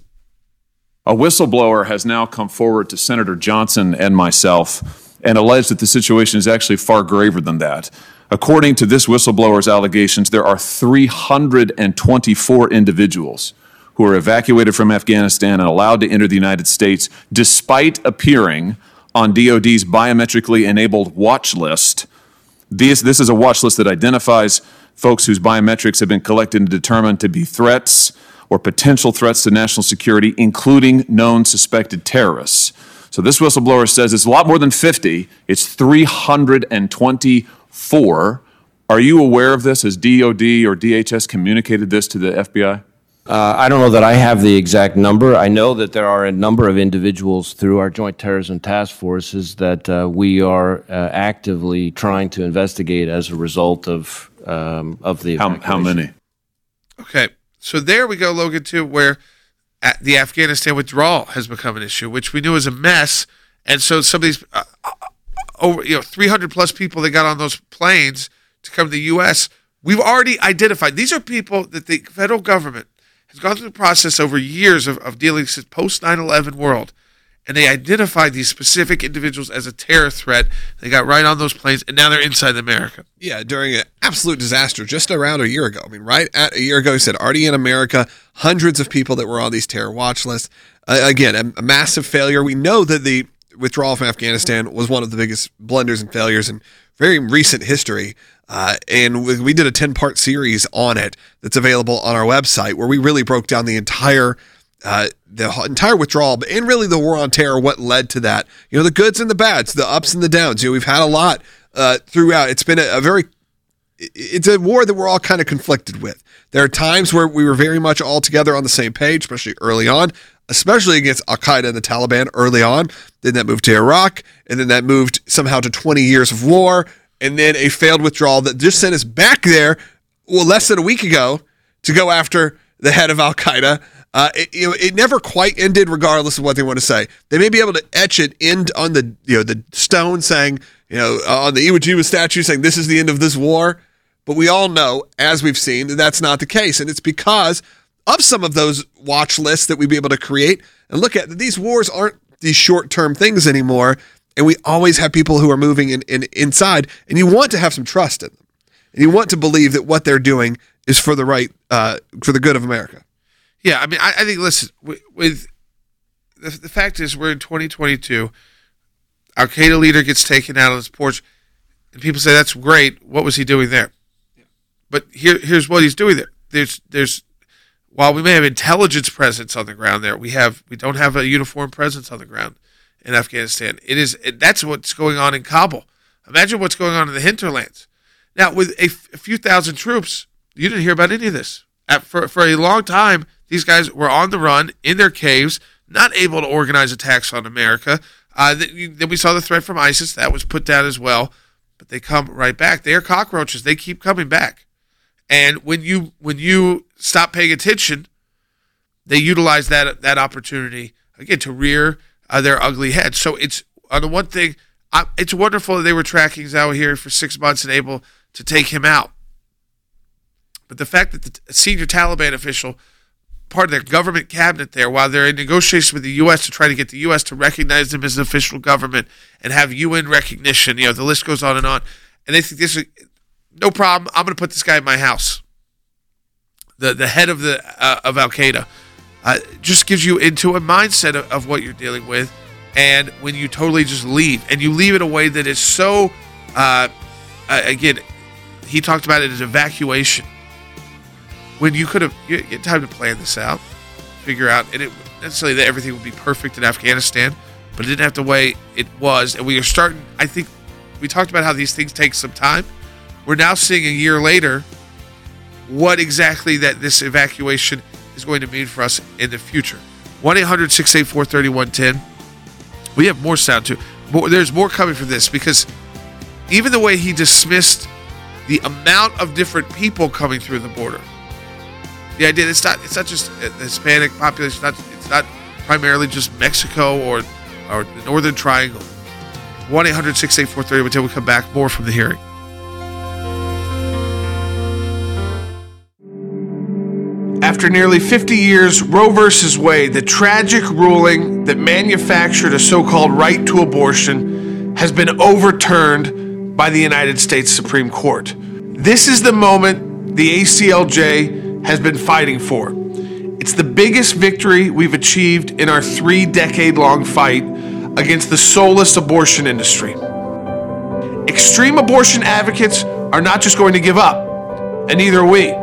O: A whistleblower has now come forward to Senator Johnson and myself and alleged that the situation is actually far graver than that. According to this whistleblower's allegations, there are three hundred twenty-four individuals who are evacuated from Afghanistan and allowed to enter the United States despite appearing on D O D's biometrically enabled watch list. This, this is a watch list that identifies folks whose biometrics have been collected and determined to be threats or potential threats to national security, including known suspected terrorists. So this whistleblower says it's a lot more than fifty. It's three hundred twenty-four. Are you aware of this? Has D O D or D H S communicated this to the F B I?
I: Uh, I don't know that I have the exact number. I know that there are a number of individuals through our Joint Terrorism Task Forces that uh, we are uh, actively trying to investigate as a result of um, of the
O: how, how many?
A: Okay, so there we go, Logan, too, where the Afghanistan withdrawal has become an issue, which we knew was a mess, and so some of these uh, over you know three hundred plus people that got on those planes to come to the U S, we've already identified. These are people that the federal government has gone through the process over years of, of dealing with post nine eleven world, and they identified these specific individuals as a terror threat. They got right on those planes, and now they're inside America.
G: Yeah, during an absolute disaster just around a year ago. I mean, right at a year ago, he said already in America, hundreds of people that were on these terror watch lists. Uh, again, a, a massive failure. We know that the withdrawal from Afghanistan was one of the biggest blunders and failures in very recent history. Uh, and we, we did a ten-part series on it that's available on our website where we really broke down the entire uh, the entire withdrawal, and really the war on terror, what led to that. You know, the goods and the bads, the ups and the downs. You know, we've had a lot uh, throughout. It's been a, a very, it's a war that we're all kind of conflicted with. There are times where we were very much all together on the same page, especially early on, especially against Al-Qaeda and the Taliban early on. Then that moved to Iraq, and then that moved somehow to twenty years of war, and then a failed withdrawal that just sent us back there, well, less than a week ago, to go after the head of Al-Qaeda. Uh, it, you know, it never quite ended, regardless of what they want to say. They may be able to etch it in on the, you know, the stone saying, you know, on the Iwo Jima statue saying this is the end of this war. But we all know, as we've seen, that that's not the case. And it's because of some of those watch lists that we'd be able to create and look at. These wars aren't these short-term things anymore. And we always have people who are moving in, in inside. And you want to have some trust in them. And you want to believe that what they're doing is for the right, uh, for the good of America.
A: Yeah, I mean, I, I think, listen, with, with the, the fact is we're in twenty twenty-two, Al-Qaeda leader gets taken out on his porch, and people say, that's great, what was he doing there? Yeah. But here, here's what he's doing there. There's, there's, while we may have intelligence presence on the ground there, we have, we don't have a uniform presence on the ground in Afghanistan. It is, it, that's what's going on in Kabul. Imagine what's going on in the hinterlands. Now, with a, f- a few thousand troops, you didn't hear about any of this. At, for, for a long time, these guys were on the run, in their caves, not able to organize attacks on America. Uh, then, then we saw the threat from ISIS. That was put down as well. But they come right back. They are cockroaches. They keep coming back. And when you when you stop paying attention, they utilize that that opportunity, again, to rear uh, their ugly head. So it's, on the one thing, I, it's wonderful that they were tracking Zawahiri for six months and able to take him out. But the fact that the senior Taliban official, part of their government cabinet there, while they're in negotiations with the U S to try to get the U S to recognize them as an official government and have U N recognition, you know, the list goes on and on. And they think this is, no problem, I'm going to put this guy in my house. The the head of the uh, of Al-Qaeda uh, just gives you into a mindset of, of what you're dealing with. And when you totally just leave, and you leave in a way that is so, uh, uh, again, he talked about it as evacuation. When you could have, you had time to plan this out, figure out, and it necessarily that everything would be perfect in Afghanistan, but it didn't have to way it was. And we are starting, I think, we talked about how these things take some time. We're now seeing a year later what exactly that this evacuation is going to mean for us in the future. one eight hundred six eight four three one one zero. We have more sound too. More, there's more coming from this, because even the way he dismissed the amount of different people coming through the border. The idea it's not it's not just the Hispanic population. It's not, it's not primarily just Mexico or or the Northern Triangle. one eight hundred six eight four three one zero. We'll come back. More from the hearing. After nearly fifty years, Roe versus Wade, the tragic ruling that manufactured a so-called right to abortion, has been overturned by the United States Supreme Court. This is the moment the A C L J has been fighting for. It's the biggest victory we've achieved in our three-decade-long fight against the soulless abortion industry. Extreme abortion advocates are not just going to give up, and neither are we.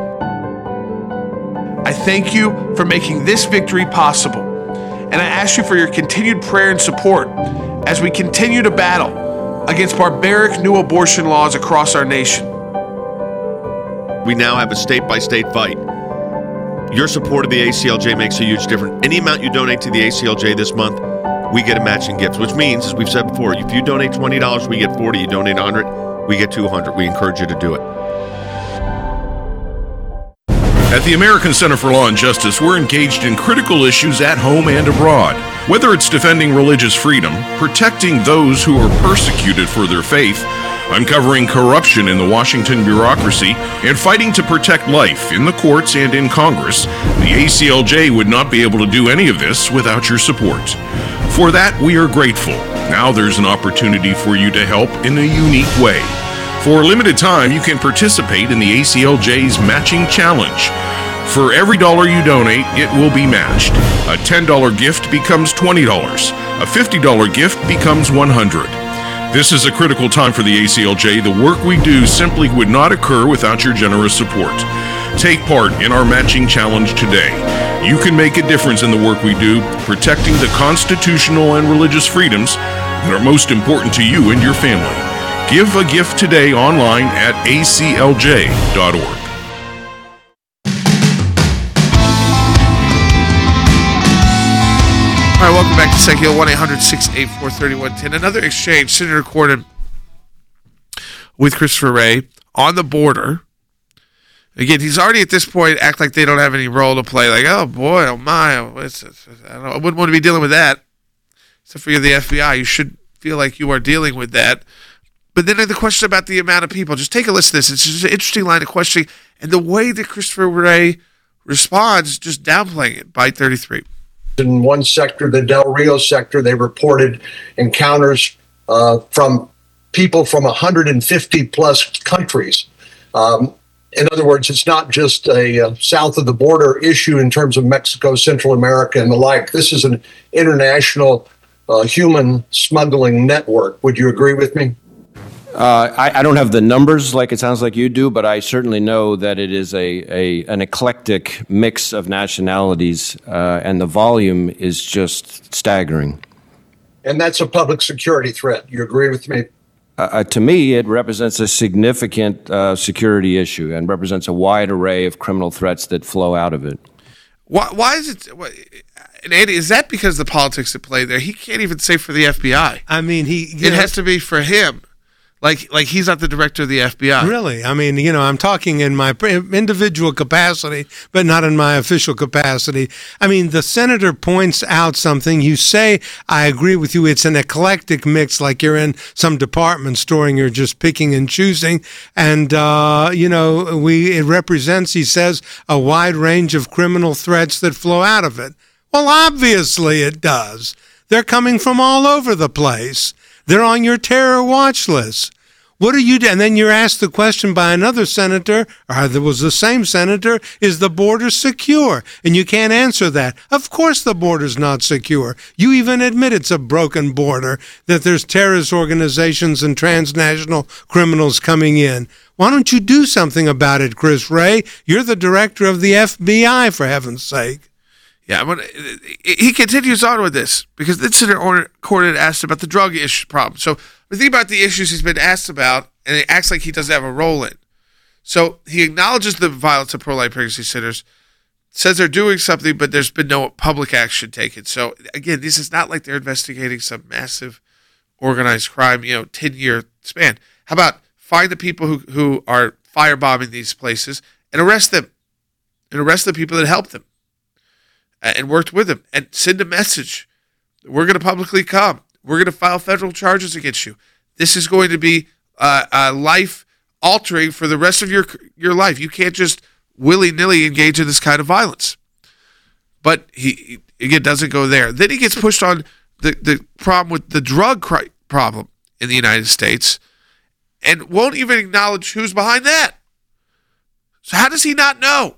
A: I thank you for making this victory possible, and I ask you for your continued prayer and support as we continue to battle against barbaric new abortion laws across our nation.
F: We now have a state-by-state fight. Your support of the A C L J makes a huge difference. Any amount you donate to the A C L J this month, we get a matching gift, which means, as we've said before, if you donate twenty dollars, we get forty dollars. You donate one hundred dollars, we get two hundred dollars. We encourage you to do it.
E: At the American Center for Law and Justice, we're engaged in critical issues at home and abroad. Whether it's defending religious freedom, protecting those who are persecuted for their faith, uncovering corruption in the Washington bureaucracy, and fighting to protect life in the courts and in Congress, the A C L J would not be able to do any of this without your support. For that, we are grateful. Now there's an opportunity for you to help in a unique way. For a limited time, you can participate in the A C L J's Matching Challenge. For every dollar you donate, it will be matched. A ten dollars gift becomes twenty dollars. A fifty dollars gift becomes one hundred dollars. This is a critical time for the A C L J. The work we do simply would not occur without your generous support. Take part in our matching challenge today. You can make a difference in the work we do, protecting the constitutional and religious freedoms that are most important to you and your family. Give a gift today online at A C L J dot org.
A: All right, welcome back to Secular one eight hundred six eight four three one one zero. Another exchange, Senator Cornyn with Christopher Wray on the border. Again, he's already at this point act like they don't have any role to play. Like, oh boy, oh my, oh, it's, it's, I, don't know, I wouldn't want to be dealing with that. Except for you're the F B I, you should feel like you are dealing with that. But then the question about the amount of people, just take a listen to this. It's just an interesting line of questioning, and the way that Christopher Wray responds, just downplaying it. Byte thirty-three.
M: In one sector, the Del Rio sector, they reported encounters uh, from people from one hundred fifty plus countries. Um, in other words, it's not just a uh, south of the border issue in terms of Mexico, Central America, and the like. This is an international uh, human smuggling network. Would you agree with me?
I: Uh, I, I don't have the numbers like it sounds like you do, but I certainly know that it is a, a an eclectic mix of nationalities, uh, and the volume is just staggering.
M: And that's a public security threat. You agree with me?
I: Uh, to me, it represents a significant uh, security issue and represents a wide array of criminal threats that flow out of it.
A: Why, why is it... What, and Andy, is that because of the politics at play there? He can't even say for the F B I.
D: I mean, he...
A: It know, has to be for him. Like, like he's not the director of the F B I.
D: Really? I mean, you know, I'm talking in my individual capacity, but not in my official capacity. I mean, the senator points out something. You say, I agree with you. It's an eclectic mix, like you're in some department store and you're just picking and choosing. And, uh, you know, we it represents, he says, a wide range of criminal threats that flow out of it. Well, obviously it does. They're coming from all over the place. They're on your terror watch list. What are you doing? And then you're asked the question by another senator, or there was the same senator, is the border secure? And you can't answer that. Of course the border's not secure. You even admit it's a broken border, that there's terrorist organizations and transnational criminals coming in. Why don't you do something about it, Chris Wray? You're the director of the F B I, for heaven's sake.
A: Yeah, I'm gonna, he continues on with this because then Senator Cornyn asked about the drug issue problem. So we think about the issues he's been asked about, and he acts like he doesn't have a role in. So he acknowledges the violence of pro-life pregnancy centers, says they're doing something, but there's been no public action taken. So again, this is not like they're investigating some massive organized crime, you know, ten-year span. How about find the people who, who are firebombing these places and arrest them, and arrest the people that helped them and worked with them, and send a message. We're going to publicly come. We're going to file federal charges against you. This is going to be uh, uh, life-altering for the rest of your your life. You can't just willy-nilly engage in this kind of violence. But he, he again, doesn't go there. Then he gets pushed on the, the problem with the drug cri- problem in the United States and won't even acknowledge who's behind that. So how does he not know?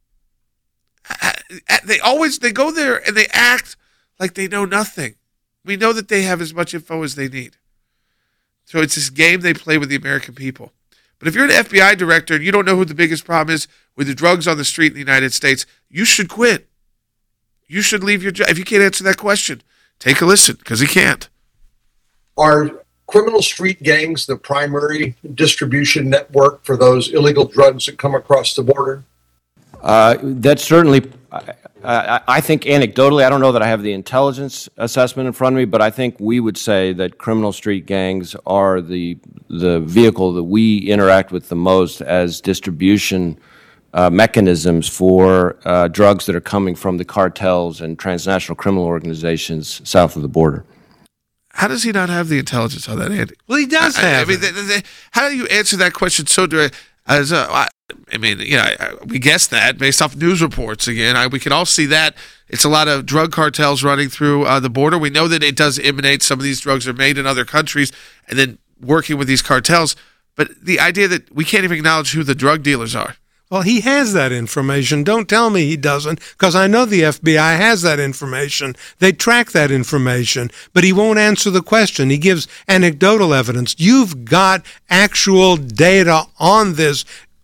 A: They always, they go there and they act like they know nothing. We know that they have as much info as they need. So it's this game they play with the American people. But if you're an F B I director and you don't know who the biggest problem is with the drugs on the street in the United States, you should quit. You should leave your job. If you can't answer that question, take a listen, because he can't.
M: Are criminal street gangs the primary distribution network for those illegal drugs that come across the border?
I: Uh, that's certainly, I, I think anecdotally, I don't know that I have the intelligence assessment in front of me, but I think we would say that criminal street gangs are the the vehicle that we interact with the most as distribution uh, mechanisms for uh, drugs that are coming from the cartels and transnational criminal organizations south of the border.
A: How does he not have the intelligence on that, Andy?
D: Well, he does
A: I,
D: have
A: I mean,
D: it.
A: they, they, how do you answer that question so direct? As a, I, I mean, you know, I, we guessed that based off news reports. Again, I, we can all see that it's a lot of drug cartels running through uh, the border. We know that it does emanate. Some of these drugs are made in other countries and then working with these cartels. But the idea that we can't even acknowledge who the drug dealers are.
D: Well, he has that information. Don't tell me he doesn't, because I know the F B I has that information. They track that information, but he won't answer the question. He gives anecdotal evidence. You've got actual data on this.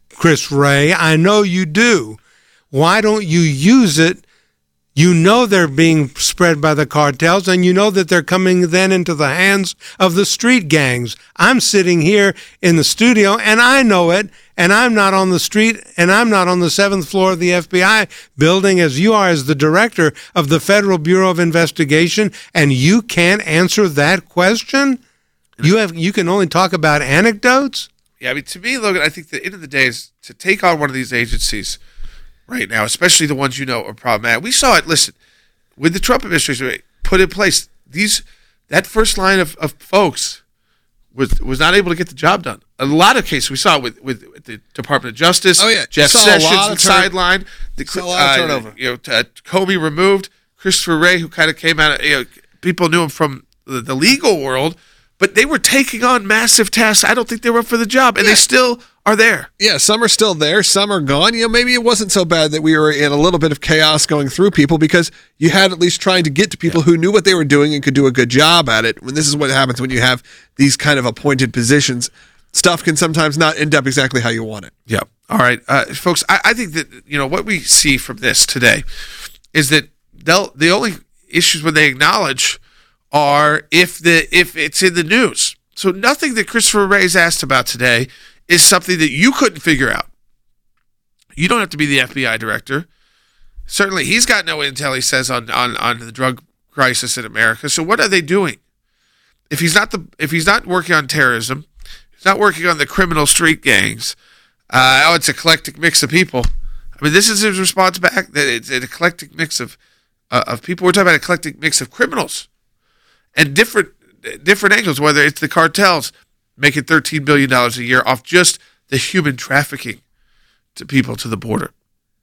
D: Chris Wray. I know you do. Why don't you use it? You know they're being spread by the cartels, and you know that they're coming then into the hands of the street gangs. I'm sitting here in the studio, and I know it, and I'm not on the street, and I'm not on the seventh floor of the F B I building as you are as the director of the Federal Bureau of Investigation, and you can't answer that question? You have you can only talk about anecdotes?
A: Yeah, I mean, to me, Logan, I think the end of the day is to take on one of these agencies right now, especially the ones you know are problematic. We saw it, listen, with the Trump administration put in place, these that first line of, of folks was was not able to get the job done. A lot of cases, we saw it with, with, with the Department of Justice,
G: oh, yeah.
A: Jeff Sessions and sideline, the
G: saw a lot of turnover.
A: Uh, you know, uh, Comey removed, Christopher Wray, who kind of came out of, you know, people knew him from the, the legal world, but they were taking on massive tasks. I don't think they were up for the job, and yeah. they still are there.
G: Yeah, some are still there, some are gone. You know, maybe it wasn't so bad that we were in a little bit of chaos going through people because you had at least trying to get to people yeah. who knew what they were doing and could do a good job at it. When this is what happens when you have these kind of appointed positions, stuff can sometimes not end up exactly how you want it.
A: Yeah. All right, uh, folks, I, I think that, you know, what we see from this today is that they'll, the only issues when they acknowledge are if the if it's in the news. So nothing that Christopher Wray's asked about today is something that you couldn't figure out. You don't have to be the F B I director. Certainly, he's got no intel, he says, on, on, on the drug crisis in America. So what are they doing? If he's not the if he's not working on terrorism, he's not working on the criminal street gangs. Uh, oh, it's an eclectic mix of people. I mean, this is his response back. That it's an eclectic mix of uh, of people. We're talking about an eclectic mix of criminals and different different angles. Whether it's the cartels making thirteen billion dollars a year off just the human trafficking to people to the border.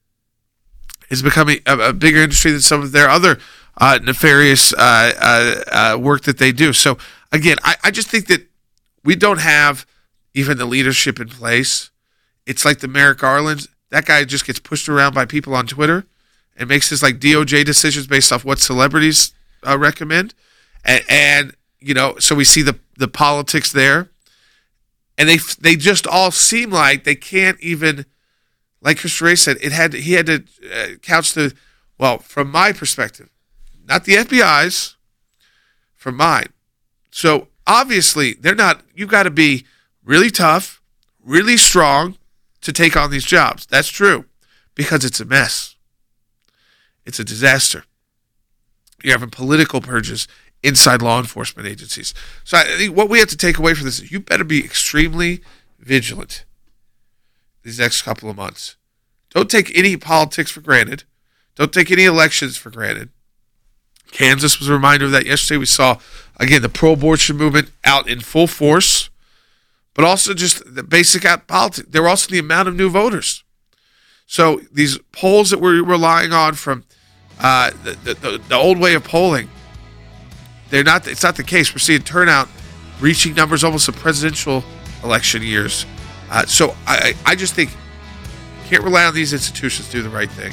A: It's becoming a, a bigger industry than some of their other uh, nefarious uh, uh, uh, work that they do. So, again, I, I just think that we don't have even the leadership in place. It's like the Merrick Garland. That guy just gets pushed around by people on Twitter and makes his like D O J decisions based off what celebrities uh, recommend. And, and, you know, so we see the, the politics there. And they they just all seem like they can't even, like Chris Wray said, it had he had to uh, couch the, well, from my perspective, not the F B I's, from mine. So obviously they're not, you've got to be really tough, really strong to take on these jobs. That's true, because it's a mess. It's a disaster. You're having political purges inside law enforcement agencies. So I think what we have to take away from this is you better be extremely vigilant these next couple of months. Don't take any politics for granted. Don't take any elections for granted. Kansas was a reminder of that yesterday. We saw, again, the pro-abortion movement out in full force, but also just the basic politics. There were also the amount of new voters. So these polls that we're relying on from uh, the, the, the old way of polling, they're not. It's not the case. We're seeing turnout reaching numbers almost of presidential election years. Uh, so I, I just think you can't rely on these institutions to do the right thing.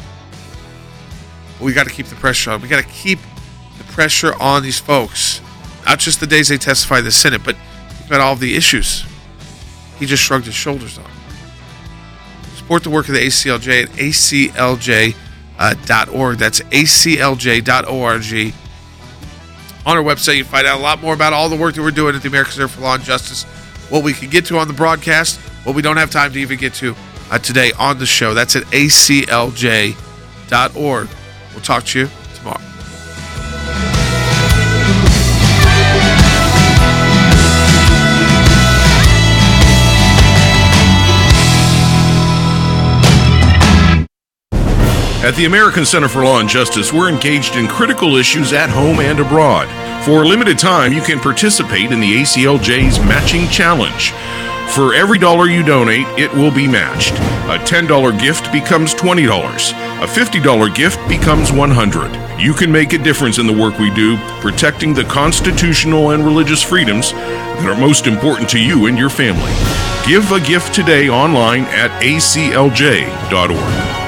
A: But we got to keep the pressure on. We got to keep the pressure on these folks, not just the days they testify in the Senate, but about all of the issues he just shrugged his shoulders on. Support the work of the A C L J at A C L J dot org. That's A C L J dot org. On our website, you find out a lot more about all the work that we're doing at the American Center for Law and Justice, what we can get to on the broadcast, what we don't have time to even get to uh, today on the show. That's at A C L J dot org. We'll talk to you tomorrow.
E: At the American Center for Law and Justice, we're engaged in critical issues at home and abroad. For a limited time, you can participate in the A C L J's Matching Challenge. For every dollar you donate, it will be matched. A ten dollars gift becomes twenty dollars. A fifty dollars gift becomes one hundred dollars. You can make a difference in the work we do, protecting the constitutional and religious freedoms that are most important to you and your family. Give a gift today online at A C L J dot org.